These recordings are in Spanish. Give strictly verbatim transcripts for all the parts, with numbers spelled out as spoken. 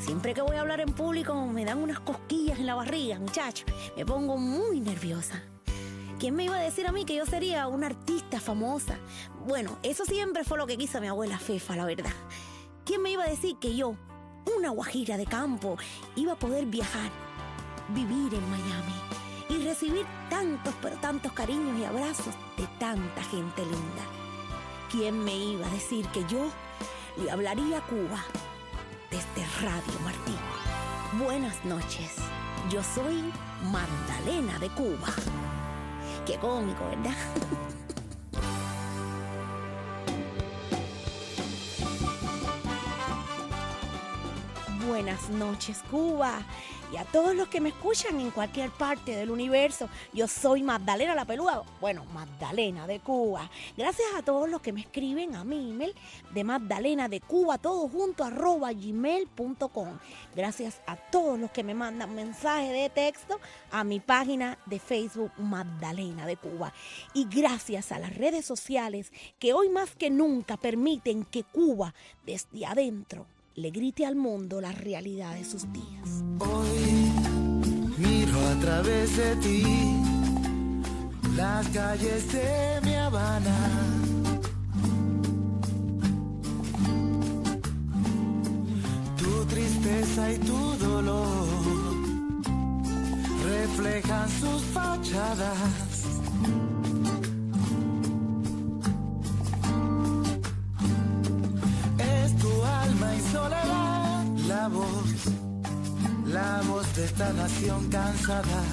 Siempre que voy a hablar en público me dan unas cosquillas en la barriga, muchacho. Me pongo muy nerviosa. ¿Quién me iba a decir a mí que yo sería una artista famosa? Bueno, eso siempre fue lo que quiso mi abuela Fefa, la verdad. ¿Quién me iba a decir que yo, una guajira de campo, iba a poder viajar, vivir en Miami y recibir tantos, pero tantos cariños y abrazos de tanta gente linda? ¿Quién me iba a decir que yo le hablaría a Cuba desde Radio Martí? Buenas noches, yo soy Magdalena de Cuba. Qué cómico, ¿verdad? Buenas noches, Cuba. Y a todos los que me escuchan en cualquier parte del universo, yo soy Magdalena la Peluda, bueno, Magdalena de Cuba. Gracias a todos los que me escriben a mi email de Magdalena de Cuba, todo junto, arroba gmail punto com. Gracias a todos los que me mandan mensajes de texto a mi página de Facebook Magdalena de Cuba. Y gracias a las redes sociales que hoy más que nunca permiten que Cuba, desde adentro, le grite al mundo la realidad de sus días. Hoy miro a través de ti las calles de mi Habana. Tu tristeza y tu dolor reflejan sus fachadas. Es tu alma y soledad, la voz, la voz de esta nación cansada.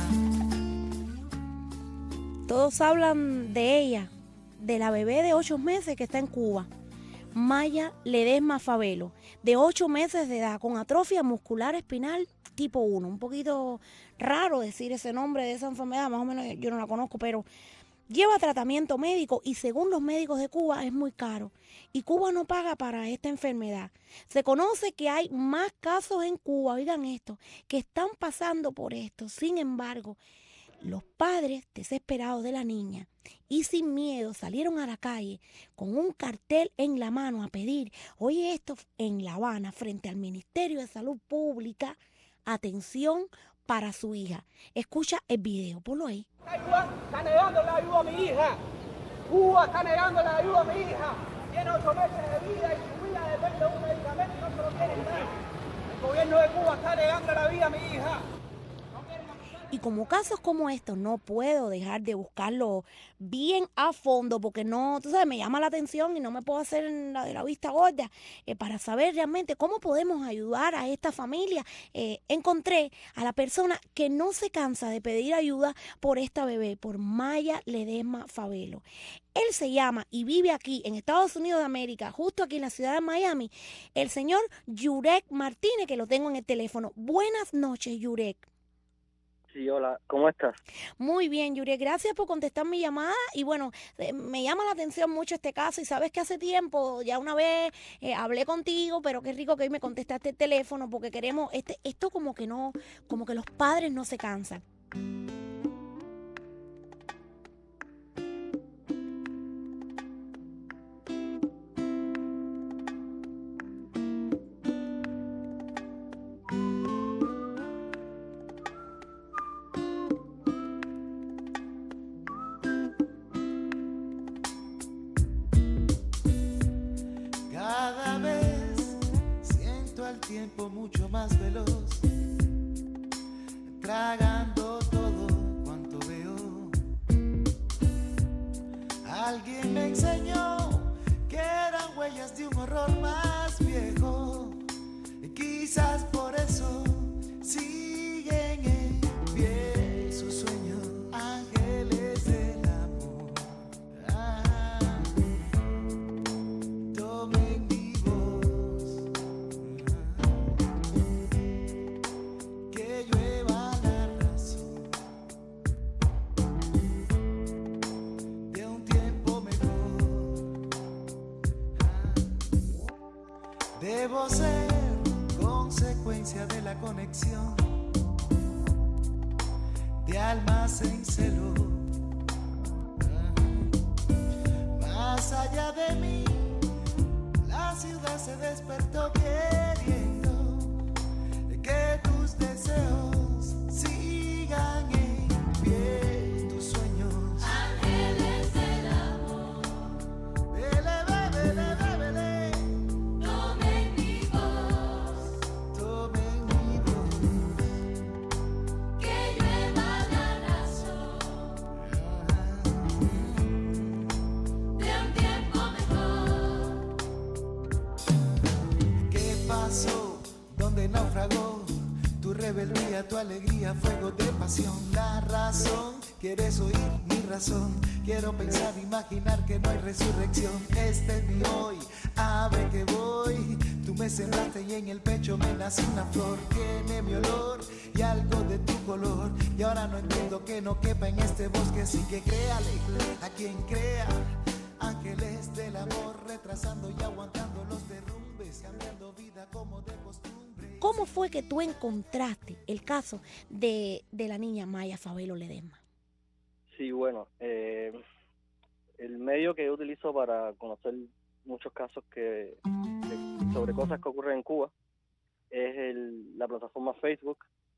Todos hablan de ella, de la bebé de ocho meses que está en Cuba, Maya Ledesma Favelo, de ocho meses de edad, con atrofia muscular espinal tipo uno. Un poquito raro decir ese nombre de esa enfermedad, más o menos yo no la conozco, pero lleva tratamiento médico y según los médicos de Cuba es muy caro. Y Cuba no paga para esta enfermedad. Se conoce que hay más casos en Cuba, oigan esto, que están pasando por esto. Sin embargo, los padres desesperados de la niña y sin miedo salieron a la calle con un cartel en la mano a pedir, oye esto, en La Habana, frente al Ministerio de Salud Pública, atención para su hija. Escucha el video, ponlo ahí. Cuba está negando la ayuda a mi hija. Cuba está negando la ayuda a mi hija. Tiene ocho meses de vida y su vida depende de un medicamento y no se lo quieren dar. El gobierno de Cuba está negando la vida a mi hija. Y como casos como estos no puedo dejar de buscarlo bien a fondo porque no, tú sabes, me llama la atención y no me puedo hacer la de la vista gorda eh, para saber realmente cómo podemos ayudar a esta familia. Eh, encontré a la persona que no se cansa de pedir ayuda por esta bebé, por Maya Ledesma Favelo. Él se llama y vive aquí en Estados Unidos de América, justo aquí en la ciudad de Miami, el señor Yurek Martínez, que lo tengo en el teléfono. Buenas noches, Yurek. Sí, hola, ¿cómo estás? Muy bien, Yurek, gracias por contestar mi llamada y bueno, eh, me llama la atención mucho este caso y sabes que hace tiempo, ya una vez eh, hablé contigo, pero qué rico que hoy me contestaste el teléfono porque queremos, este, esto como que no, como que los padres no se cansan. Cada vez siento al tiempo mucho más veloz, tragando todo cuanto veo. Alguien me enseñó que eran huellas de un horror más viejo, y quizás por eso siguen en pie sus sueños, ángeles del amor. Ah, tomen mi voz, que llueva la razón de un tiempo mejor. Debo ser consecuencia de la conexión de almas en celo. Más allá de mí, la ciudad se despertó queriendo pasó? ¿Dónde naufragó? Tu rebeldía, tu alegría, fuego de pasión. La razón, ¿quieres oír mi razón? Quiero pensar, imaginar que no hay resurrección. Este es mi hoy, ave que voy. Tú me sembraste y en el pecho me nace una flor. Tiene mi olor y algo de tu color. Y ahora no entiendo que no quepa en este bosque. Así que créale a quien crea. Ángeles del amor, retrasando y aguantando los derrumbes, cambiando vida como de costumbre. ¿Cómo fue que tú encontraste el caso de, de la niña Maya Favelo Ledesma? Sí, bueno, eh, el medio que yo utilizo para conocer muchos casos que de- sobre cosas que ocurren en Cuba es el, la plataforma Facebook.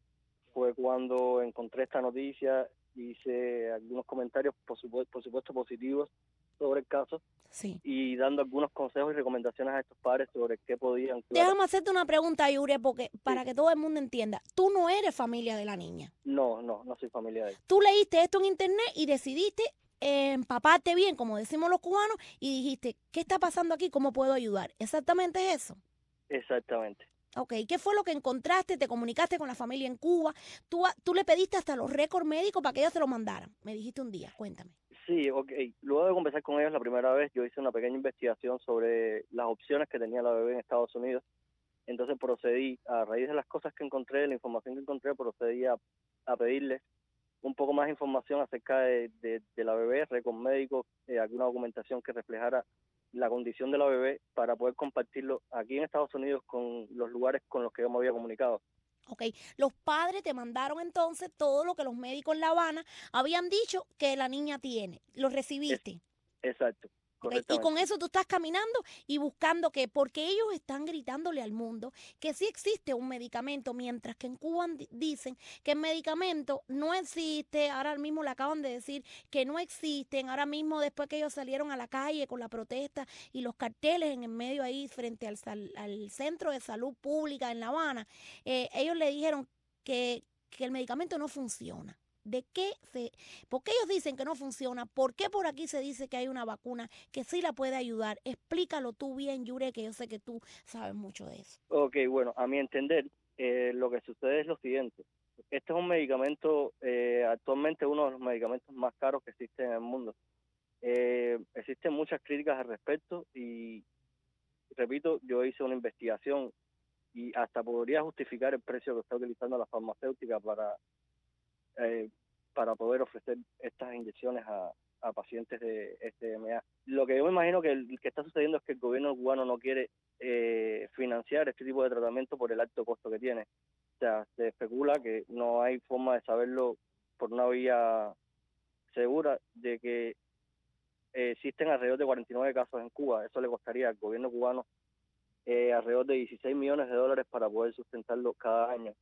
Fue cuando encontré esta noticia, hice algunos comentarios, por supuesto, por supuesto positivos sobre el caso, Sí. y dando algunos consejos y recomendaciones a estos padres sobre qué podían. Déjame hacerte una pregunta, Yure, porque para que todo el mundo entienda, tú no eres familia de la niña. No, no, no soy familia de él. Tú leíste esto en internet y decidiste eh, empaparte bien, como decimos los cubanos, y dijiste, ¿qué está pasando aquí? ¿Cómo puedo ayudar? Exactamente eso. Exactamente. Ok, ¿qué fue lo que encontraste? ¿Te comunicaste con la familia en Cuba? Tú, a- tú le pediste hasta los récords médicos para que ellos se lo mandaran. Me dijiste un día, cuéntame. Sí, ok. Luego de conversar con ellos la primera vez, yo hice una pequeña investigación sobre las opciones que tenía la bebé en Estados Unidos. Entonces procedí, a raíz de las cosas que encontré, de la información que encontré, procedí a, a pedirles un poco más de información acerca de, de, de la bebé, récord médico, eh, alguna documentación que reflejara la condición de la bebé para poder compartirlo aquí en Estados Unidos con los lugares con los que yo me había comunicado. Ok, los padres te mandaron entonces todo lo que los médicos en La Habana habían dicho que la niña tiene. Lo recibiste. Exacto, Ok, y correctamente. con eso tú estás caminando y buscando que, porque ellos están gritándole al mundo que sí existe un medicamento, mientras que en Cuba di- dicen que el medicamento no existe. Ahora mismo le acaban de decir que no existen. Ahora mismo, después que ellos salieron a la calle con la protesta y los carteles en el medio ahí frente al, sal- al Centro de Salud Pública en La Habana, eh, ellos le dijeron que, que el medicamento no funciona. ¿De qué se, por qué ellos dicen que no funciona? ¿Por qué por aquí se dice que hay una vacuna que sí la puede ayudar? Explícalo tú bien, Yure, que yo sé que tú sabes mucho de eso. Ok, bueno, a mi entender, eh, lo que sucede es lo siguiente. Este es un medicamento, eh, actualmente uno de los medicamentos más caros que existen en el mundo. Eh, existen muchas críticas al respecto y, repito, yo hice una investigación y hasta podría justificar el precio que está utilizando la farmacéutica para, eh, para poder ofrecer estas inyecciones a, a pacientes de este M A. Lo que yo me imagino que, el, que está sucediendo es que el gobierno cubano no quiere eh, financiar este tipo de tratamiento por el alto costo que tiene. O sea, se especula que no hay forma de saberlo por una vía segura de que eh, existen alrededor de cuarenta y nueve casos en Cuba. Eso le costaría al gobierno cubano eh, alrededor de dieciséis millones de dólares para poder sustentarlo cada año.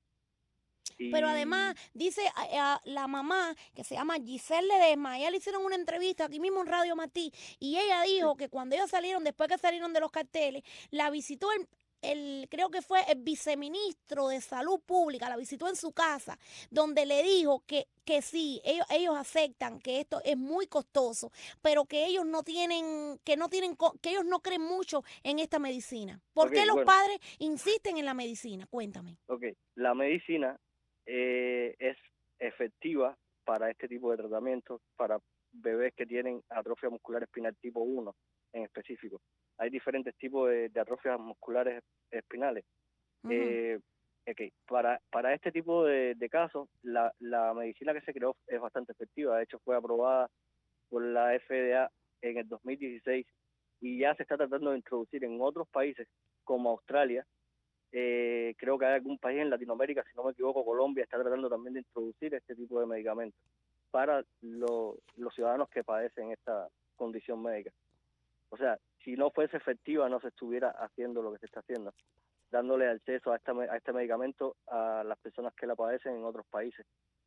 Y, Pero además, dice a, a la mamá, que se llama Giselle Ledesma, ella le hicieron una entrevista aquí mismo en Radio Matí, y ella dijo que cuando ellos salieron, después que salieron de los carteles, la visitó el, el, creo que fue el viceministro de Salud Pública, la visitó en su casa, donde le dijo que, que sí, ellos, ellos aceptan que esto es muy costoso, pero que ellos no tienen, que no tienen, co- que ellos no creen mucho en esta medicina. ¿Por Ok, qué los bueno. padres insisten en la medicina? Cuéntame. Ok, la medicina eh, es efectiva para este tipo de tratamientos, para bebés que tienen atrofia muscular espinal tipo uno en específico. Hay diferentes tipos de, de atrofias musculares espinales. Ujú. Eh, ok, para, para este tipo de, de casos, la, la medicina que se creó es bastante efectiva. De hecho, fue aprobada por la F D A en el dos mil dieciséis y ya se está tratando de introducir en otros países como Australia. Eh, creo que hay algún país en Latinoamérica, si no me equivoco, Colombia, está tratando también de introducir este tipo de medicamentos para lo, los ciudadanos que padecen esta condición médica. O sea, si no fuese efectiva, no se estuviera haciendo lo que se está haciendo, dándole acceso a, esta, a este medicamento a las personas que la padecen en otros países.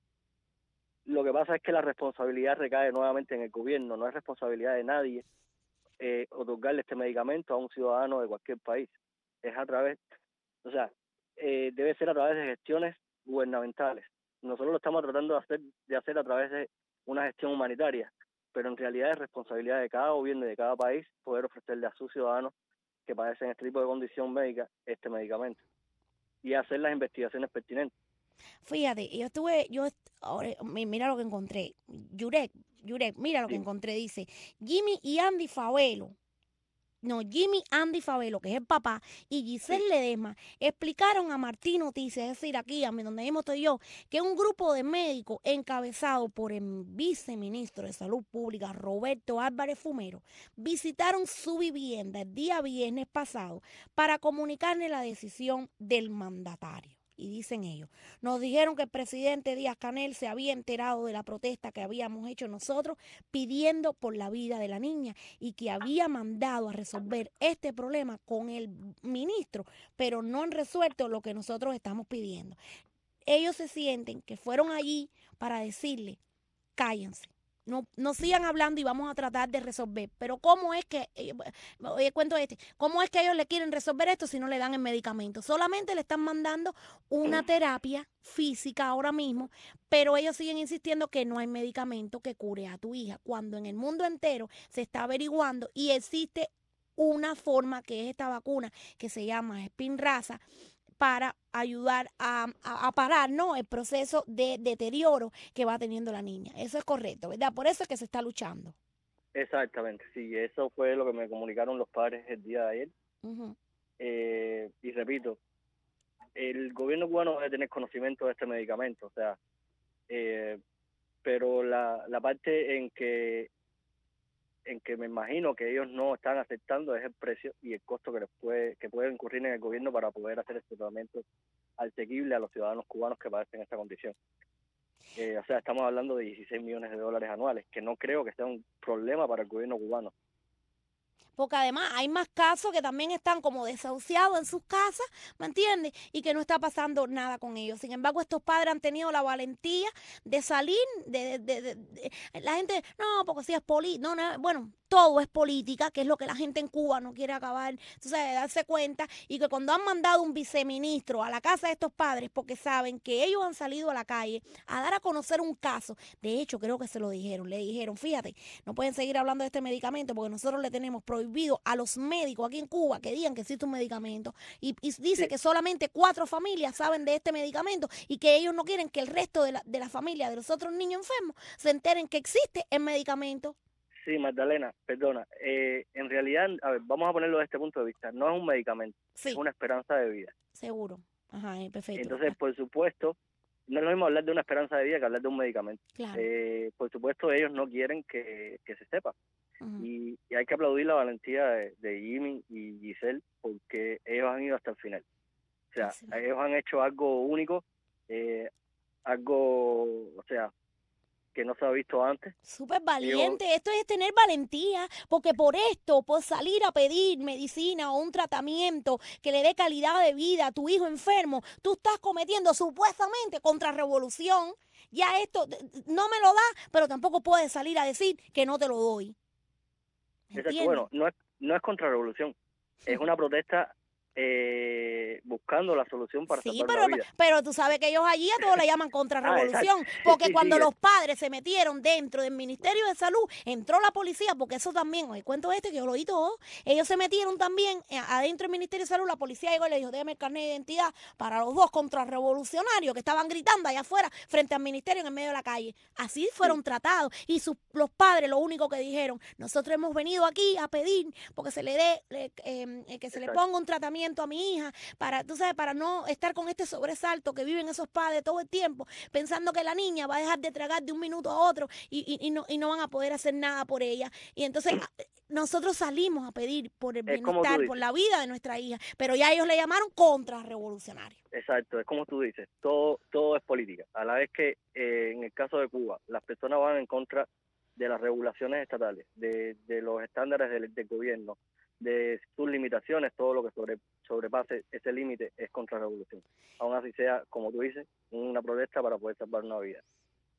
Lo que pasa es que la responsabilidad recae nuevamente en el gobierno, no es responsabilidad de nadie eh, otorgarle este medicamento a un ciudadano de cualquier país. Es a través, o sea, eh, debe ser a través de gestiones gubernamentales. Nosotros lo estamos tratando de hacer, de hacer a través de una gestión humanitaria, pero en realidad es responsabilidad de cada gobierno y de cada país poder ofrecerle a sus ciudadanos que padecen este tipo de condición médica este medicamento y hacer las investigaciones pertinentes. Fíjate, yo estuve, yo, est- ahora, mi- mira lo que encontré. Yurek, Yurek, mira lo que Dime. encontré. Dice, Jimmy y Andy Favelo. No, Jimmy Andy Favelo, que es el papá, y Giselle Sí, Ledesma explicaron a Martín Noticias, es decir, aquí, a mí donde mismo estoy yo, que un grupo de médicos encabezado por el viceministro de Salud Pública, Roberto Álvarez Fumero, visitaron su vivienda el día viernes pasado para comunicarle la decisión del mandatario. Y dicen ellos, nos dijeron que el presidente Díaz Canel se había enterado de la protesta que habíamos hecho nosotros pidiendo por la vida de la niña y que había mandado a resolver este problema con el ministro, pero no han resuelto lo que nosotros estamos pidiendo. Ellos se sienten que fueron allí para decirle, cállense. No, no sigan hablando y vamos a tratar de resolver. Pero ¿cómo es que, eh, oye, cuento este, cómo es que ellos le quieren resolver esto si no le dan el medicamento? Solamente le están mandando una terapia física ahora mismo, pero ellos siguen insistiendo que no hay medicamento que cure a tu hija, cuando en el mundo entero se está averiguando y existe una forma que es esta vacuna que se llama Spinraza para ayudar a, a, a parar, ¿no?, el proceso de deterioro que va teniendo la niña. Eso es correcto, ¿verdad? Por eso es que se está luchando. exactamente, sí, eso fue lo que me comunicaron los padres el día de ayer. Uh-huh. Eh, y repito, el gobierno cubano debe tener conocimiento de este medicamento, o sea, eh, pero la, la parte en que en que me imagino que ellos no están aceptando es el precio y el costo que les puede que puede incurrir en el gobierno para poder hacer este tratamiento asequible a los ciudadanos cubanos que padecen esta condición. Eh, o sea, estamos hablando de dieciséis millones de dólares anuales, que no creo que sea un problema para el gobierno cubano. Porque además hay más casos que también están como desahuciados en sus casas, ¿me entiendes? Y que no está pasando nada con ellos. Sin embargo, estos padres han tenido la valentía de salir, de, de, de, de, de la gente, no, porque si es política, no, no, bueno, todo es política, que es lo que la gente en Cuba no quiere acabar, entonces de darse cuenta, y que cuando han mandado un viceministro a la casa de estos padres, porque saben que ellos han salido a la calle a dar a conocer un caso, de hecho creo que se lo dijeron, le dijeron, fíjate, no pueden seguir hablando de este medicamento porque nosotros le tenemos prohibido a los médicos aquí en Cuba que digan que existe un medicamento, y, y dice Sí, que solamente cuatro familias saben de este medicamento y que ellos no quieren que el resto de la, de la familia de los otros niños enfermos se enteren que existe el medicamento. sí, Magdalena, perdona. Eh, en realidad, a ver, vamos a ponerlo desde este punto de vista. No es un medicamento, es Sí, una esperanza de vida. seguro. Ajá, eh, perfecto. Entonces, por supuesto, no es lo mismo hablar de una esperanza de vida que hablar de un medicamento. Claro. Eh, por supuesto, ellos no quieren que, que se sepa. Uh-huh. Y, y hay que aplaudir la valentía de, de Jimmy y Giselle porque ellos han ido hasta el final. O sea, Sí. ellos han hecho algo único, eh, algo, o sea, que no se ha visto antes. Súper Ellos, valiente, esto es tener valentía, porque por esto, por salir a pedir medicina o un tratamiento que le dé calidad de vida a tu hijo enfermo, tú estás cometiendo supuestamente contrarrevolución. Ya esto d- d- no me lo da, pero tampoco puedes salir a decir que no te lo doy. ¿Me exacto, entiendes? bueno, no es, no es contrarrevolución, es una protesta eh, buscando la solución para Sí, salvar pero, una vida. pero tú sabes que ellos allí a todos le llaman Ah, exacto. contrarrevolución, Sí, porque sí, cuando sí, los padres se metieron dentro del Ministerio de Salud, entró la policía, porque eso también, oye, cuento este que yo lo oí todo, ellos se metieron también eh, adentro del Ministerio de Salud, la policía llegó y le dijo, déjame el carnet de identidad para los dos contrarrevolucionarios que estaban gritando allá afuera frente al ministerio en el medio de la calle. Así fueron sí, tratados, y sus, los padres lo único que dijeron, nosotros hemos venido aquí a pedir porque se le dé, le- eh, eh, que se le exacto. ponga un tratamiento a mi hija, para, tú sabes, para no estar con este sobresalto que viven esos padres todo el tiempo, pensando que la niña va a dejar de tragar de un minuto a otro y, y, y no, y no van a poder hacer nada por ella. Y entonces a- nosotros salimos a pedir por el Es como tú bienestar, por dices, la vida de nuestra hija, pero ya ellos le llamaron contrarrevolucionario. exacto, es como tú dices, todo, todo es política. A la vez que eh, en el caso de Cuba, las personas van en contra de las regulaciones estatales, de, de los estándares del, del gobierno, de sus limitaciones, todo lo que sobre, sobrepase ese límite es contrarrevolución. Aún así sea, como tú dices, una protesta para poder salvar una vida.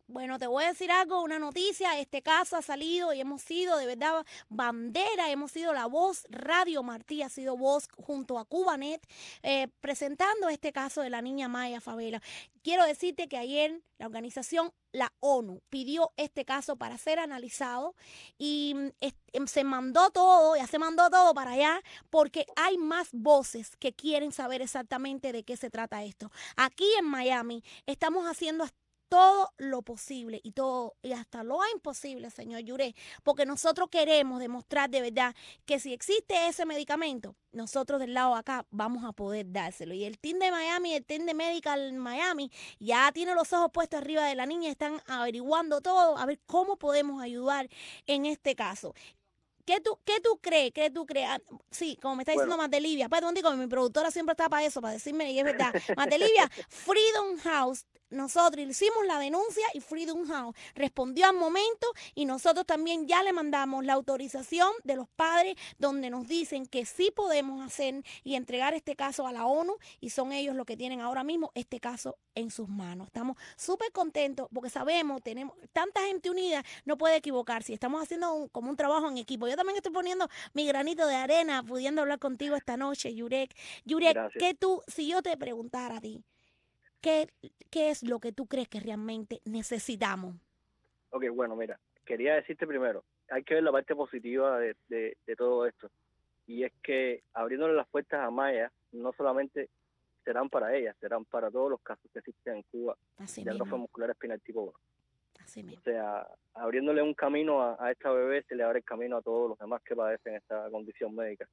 Bueno, te voy a decir algo, una noticia, este caso ha salido y hemos sido de verdad bandera, hemos sido la voz, Radio Martí ha sido voz junto a Cubanet, eh, presentando este caso de la niña Maya Favela. Quiero decirte que ayer la organización, la ONU, pidió este caso para ser analizado y es, se mandó todo, ya se mandó todo para allá porque hay más voces que quieren saber exactamente de qué se trata esto. Aquí en Miami estamos haciendo hasta todo lo posible y todo y hasta lo imposible, señor Yurek, porque nosotros queremos demostrar de verdad que si existe ese medicamento, nosotros del lado de acá vamos a poder dárselo. Y el team de Miami, el team de Medical Miami, ya tiene los ojos puestos arriba de la niña, están averiguando todo, a ver cómo podemos ayudar en este caso. ¿Qué tú, qué tú crees? ¿Qué tú crees? Ah, sí, como me está diciendo Bueno. Madelivia. Perdón, digo, mi productora siempre está para eso, para decirme, y es verdad. Madelivia, Freedom House, nosotros hicimos la denuncia y Freedom House respondió al momento y nosotros también ya le mandamos la autorización de los padres donde nos dicen que sí podemos hacer y entregar este caso a la ONU y son ellos los que tienen ahora mismo este caso en sus manos. Estamos súper contentos porque sabemos, tenemos tanta gente unida, no puede equivocarse. Estamos haciendo un, como un trabajo en equipo. Yo también estoy poniendo mi granito de arena, pudiendo hablar contigo esta noche, Yurek. Yurek, Gracias. ¿qué tú, si yo te preguntara a ti, ¿qué, qué es lo que tú crees que realmente necesitamos? Ok, bueno, mira, quería decirte primero, hay que ver la parte positiva de, de, de todo esto. Y es que abriéndole las puertas a Maya, no solamente serán para ella, serán para todos los casos que existen en Cuba Así de atrofia mismo, muscular espinal tipo uno. así mismo. O sea, abriéndole un camino a, a esta bebé, se le abre el camino a todos los demás que padecen esta condición médica.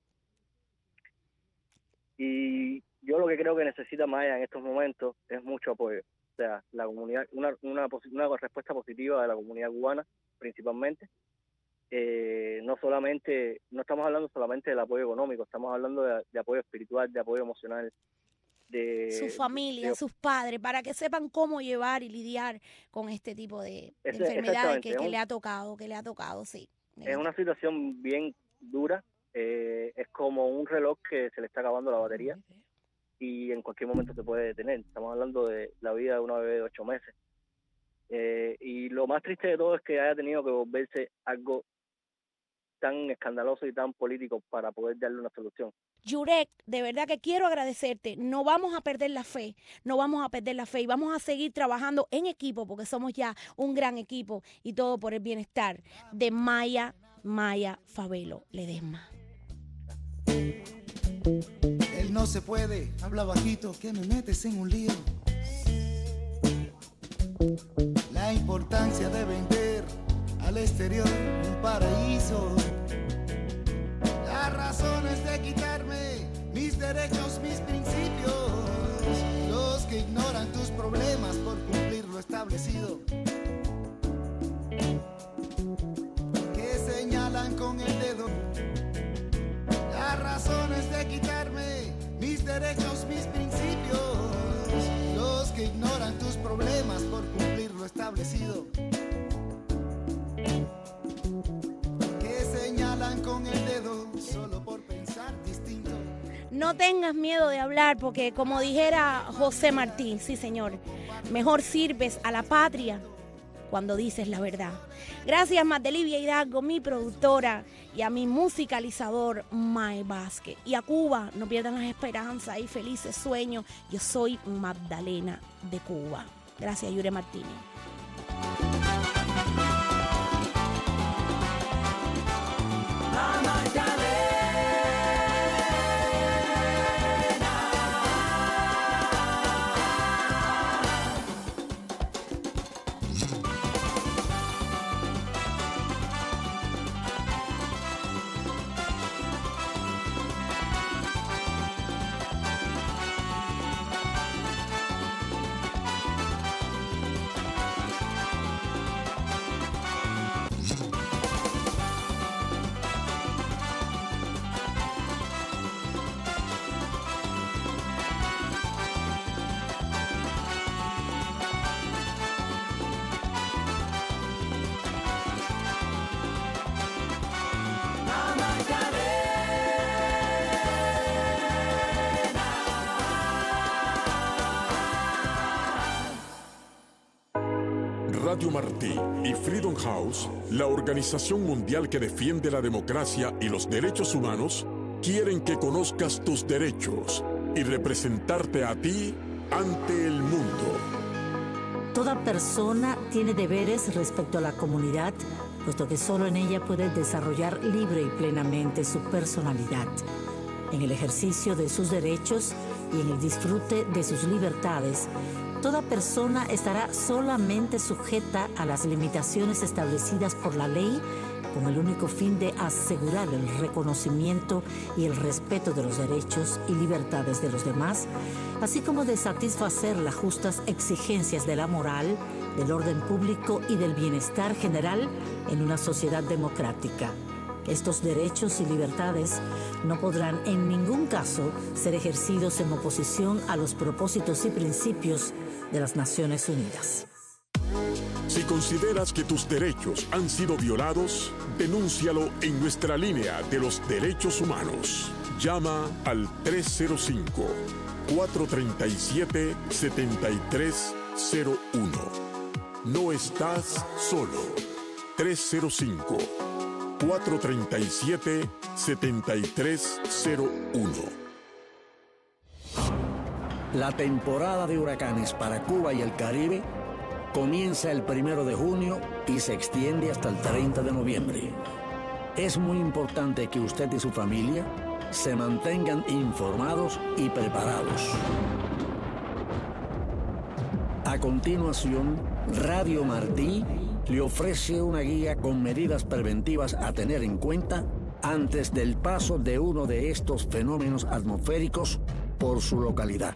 Y yo lo que creo que necesita Maya en estos momentos es mucho apoyo. O sea, la comunidad, una, una, una respuesta positiva de la comunidad cubana, principalmente. Eh, no solamente, no estamos hablando solamente del apoyo económico, estamos hablando de, de apoyo espiritual, de apoyo emocional, de Su familia, de, sus padres, para que sepan cómo llevar y lidiar con este tipo de, de Ese- enfermedades exactamente, que, es que un- le ha tocado, que le ha tocado, sí. es una situación bien dura. Eh, es como un reloj que se le está acabando la batería y en cualquier momento se puede detener. Estamos hablando de la vida de una bebé de ocho meses. Eh, y lo más triste de todo es que haya tenido que volverse algo tan escandaloso y tan político para poder darle una solución. Yurek, de verdad que quiero agradecerte. No vamos a perder la fe, no vamos a perder la fe y vamos a seguir trabajando en equipo porque somos ya un gran equipo y todo por el bienestar de Maya, Maya Favelo Ledesma. Él no se puede, habla bajito, que me metes en un lío. La importancia de vender al exterior un paraíso. Las razones de quitarme mis derechos, mis principios. Los que ignoran tus problemas por cumplir lo establecido. Que señalan con el dedo. Las razones de quitarme mis derechos, mis principios. Los que ignoran tus problemas por cumplir lo establecido. Que señalan con el dedo solo por pensar distinto. No tengas miedo de hablar porque como dijera José Martí, sí señor, mejor sirves a la patria cuando dices la verdad. Gracias Madelivia Hidalgo, mi productora, y a mi musicalizador Mae Vázquez. Y a Cuba, no pierdan las esperanzas y felices sueños. Yo soy Magdalena de Cuba. Gracias Yure Martínez. Radio Martí y Freedom House, la organización mundial que defiende la democracia y los derechos humanos, quieren que conozcas tus derechos y representarte a ti ante el mundo. Toda persona tiene deberes respecto a la comunidad, puesto que solo en ella puede desarrollar libre y plenamente su personalidad. En el ejercicio de sus derechos y en el disfrute de sus libertades, toda persona estará solamente sujeta a las limitaciones establecidas por la ley, con el único fin de asegurar el reconocimiento y el respeto de los derechos y libertades de los demás, así como de satisfacer las justas exigencias de la moral, del orden público y del bienestar general en una sociedad democrática. Estos derechos y libertades no podrán en ningún caso ser ejercidos en oposición a los propósitos y principios de las Naciones Unidas. Si consideras que tus derechos han sido violados, denúncialo en nuestra línea de los derechos humanos. Llama al tres cero cinco, cuatro tres siete, siete tres cero uno. No estás solo. tres cero cinco, cuatro tres siete, siete tres cero uno. La temporada de huracanes para Cuba y el Caribe comienza el primero de junio y se extiende hasta el treinta de noviembre. Es muy importante que usted y su familia se mantengan informados y preparados. A continuación, Radio Martí le ofrece una guía con medidas preventivas a tener en cuenta antes del paso de uno de estos fenómenos atmosféricos por su localidad.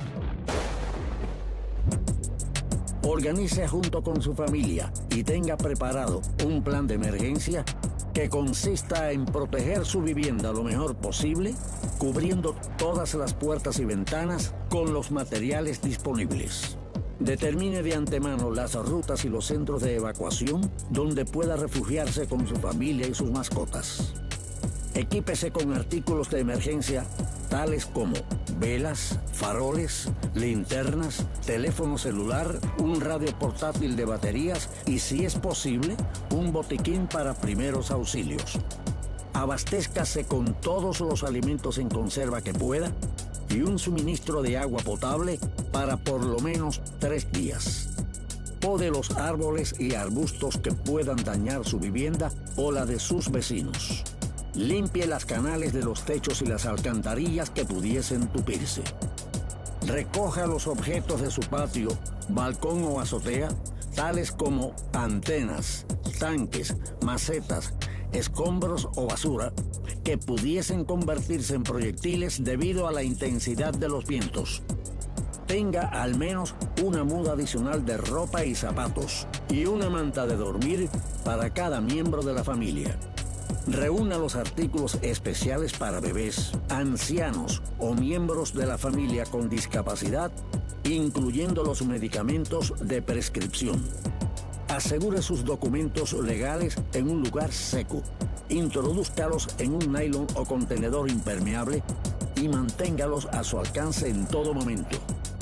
Organice junto con su familia y tenga preparado un plan de emergencia que consista en proteger su vivienda lo mejor posible, cubriendo todas las puertas y ventanas con los materiales disponibles. Determine de antemano las rutas y los centros de evacuación donde pueda refugiarse con su familia y sus mascotas. Equípese con artículos de emergencia tales como velas, faroles, linternas, teléfono celular, un radio portátil de baterías y, si es posible, un botiquín para primeros auxilios. Abastézcase con todos los alimentos en conserva que pueda y un suministro de agua potable para por lo menos tres días. Pode los árboles y arbustos que puedan dañar su vivienda o la de sus vecinos. Limpie las canales de los techos y las alcantarillas que pudiesen tupirse. Recoja los objetos de su patio, balcón o azotea, tales como antenas, tanques, macetas, escombros o basura, que pudiesen convertirse en proyectiles debido a la intensidad de los vientos. Tenga al menos una muda adicional de ropa y zapatos y una manta de dormir para cada miembro de la familia. Reúna los artículos especiales para bebés, ancianos o miembros de la familia con discapacidad, incluyendo los medicamentos de prescripción. Asegure sus documentos legales en un lugar seco. Introdúzcalos en un nylon o contenedor impermeable y manténgalos a su alcance en todo momento.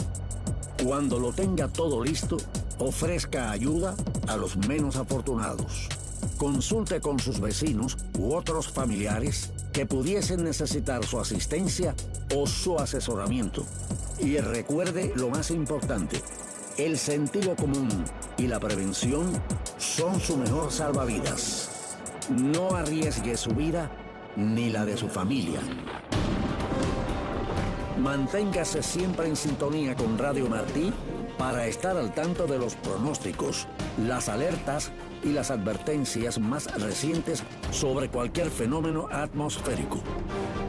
Cuando lo tenga todo listo, ofrezca ayuda a los menos afortunados. Consulte con sus vecinos u otros familiares que pudiesen necesitar su asistencia o su asesoramiento. Y recuerde lo más importante: el sentido común y la prevención son su mejor salvavidas. No arriesgue su vida ni la de su familia. Manténgase siempre en sintonía con Radio Martí para estar al tanto de los pronósticos, las alertas y las advertencias más recientes sobre cualquier fenómeno atmosférico.